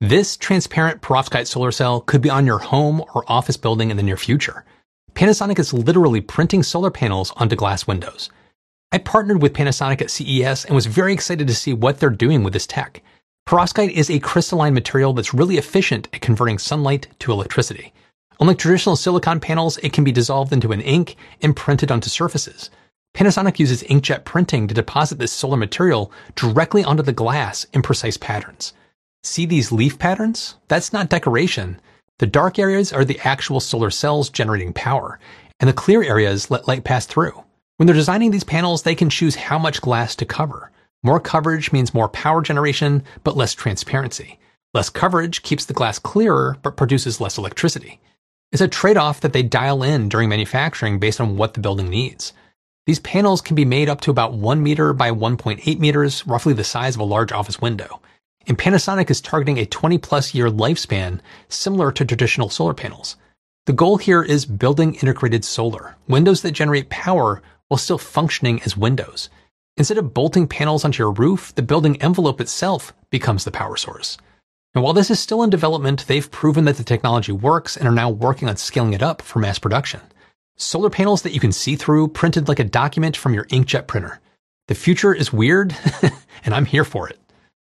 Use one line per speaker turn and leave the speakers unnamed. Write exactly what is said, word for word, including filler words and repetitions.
This transparent perovskite solar cell could be on your home or office building in the near future. Panasonic is literally printing solar panels onto glass windows. I partnered with Panasonic at C E S and was very excited to see what they're doing with this tech. Perovskite is a crystalline material that's really efficient at converting sunlight to electricity. Unlike traditional silicon panels, it can be dissolved into an ink and printed onto surfaces. Panasonic uses inkjet printing to deposit this solar material directly onto the glass in precise patterns. See these leaf patterns? That's not decoration. The dark areas are the actual solar cells generating power, and the clear areas let light pass through. When they're designing these panels, they can choose how much glass to cover. More coverage means more power generation, but less transparency. Less coverage keeps the glass clearer, but produces less electricity. It's a trade-off that they dial in during manufacturing based on what the building needs. These panels can be made up to about one meter by one point eight meters, roughly the size of a large office window. And Panasonic is targeting a twenty plus year lifespan, similar to traditional solar panels. The goal here is building integrated solar, windows that generate power while still functioning as windows. Instead of bolting panels onto your roof, the building envelope itself becomes the power source. And while this is still in development, they've proven that the technology works and are now working on scaling it up for mass production. Solar panels that you can see through, printed like a document from your inkjet printer. The future is weird, and I'm here for it.